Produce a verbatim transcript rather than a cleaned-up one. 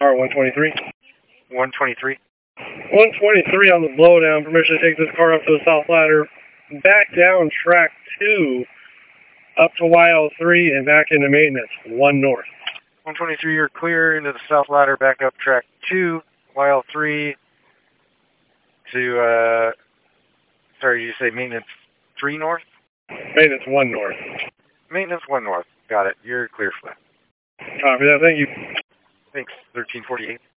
R one twenty-three. one twenty-three. one twenty-three on the blowdown. Permission to take this car up to the south ladder, back down track two, up to Y L three, and back into maintenance, one north. one twenty-three, you're clear into the south ladder, back up track two, Y L three to, uh, sorry, you say maintenance three north? Maintenance one north. Maintenance one north. Got it. You're clear for that. Copy that. Thank you. Thanks. thirteen forty-eight.